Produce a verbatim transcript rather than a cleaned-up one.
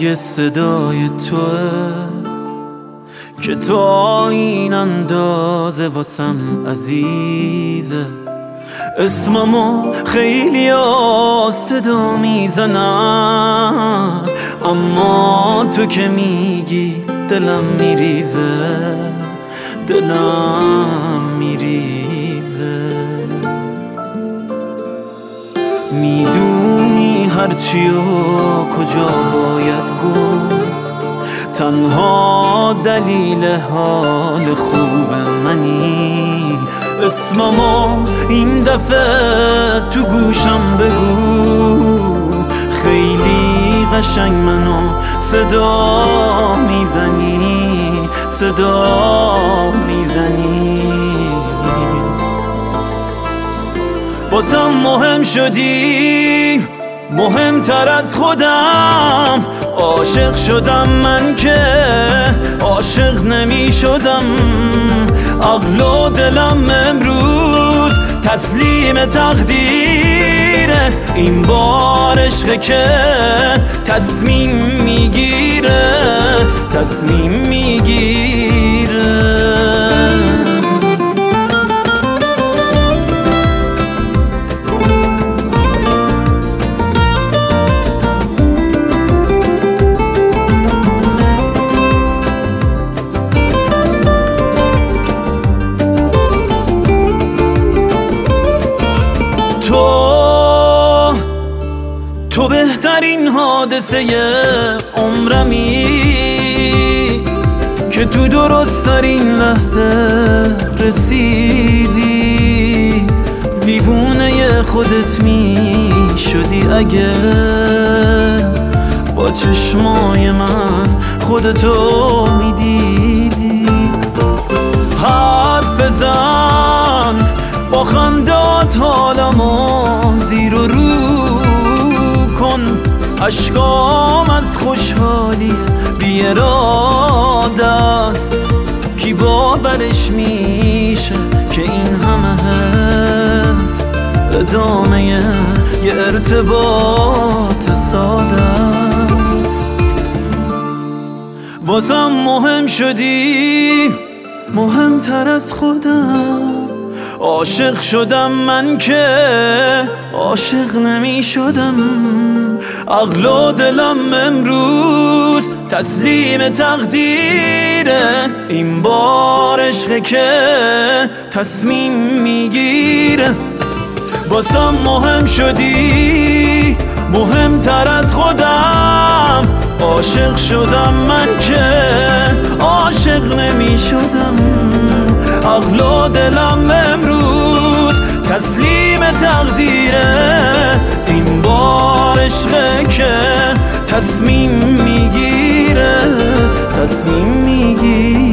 پای صدای توه که تا این اندازه واسم عزیزه. اسممو خیلی ها صدا میزنن، اما تو که میگی دلم میریزه، دلم میریزه. میدونی هرچی و کجا باید گفت، تنها دلیل حال خوب منی. اسممو این دفعه تو گوشم بگو، خیلی قشنگ منو صدا میزنی، صدا میزنی. بازم مهم شدی، مهمتر از خودم. عاشق شدم من که عاشق نمی شدم. عقل و دلم امروز تسلیم تقدیره، این بار عشقه که تصمیم میگیره، تصمیم میگیره. تو تو بهترین حادثه عمرمی که تو درست‌ترین لحظه رسیدی. دیوونه خودت می شدی اگه با چشمای من خودتو می دیدی. حرف زن با خندات حالمو زیر و رو کن، اشکام از خوشحالی بی اراده است. کی باورش میشه که این همه هست ادامه یه ارتباط ساده است. بازم مهم شدی، مهمتر از خودم. عاشق شدم من که عاشق نمی شدم. عقل و دلم امروز تسلیم تقدیره، این بار عشقه که تصمیم میگیره. واسم مهم شدی، مهمتر از خودم. عاشق شدم من که عاشق نمی شدم. عقل و دلم امروز تسلیم تقدیره، این بار عشقه که تصمیم میگیره، تصمیم میگیره.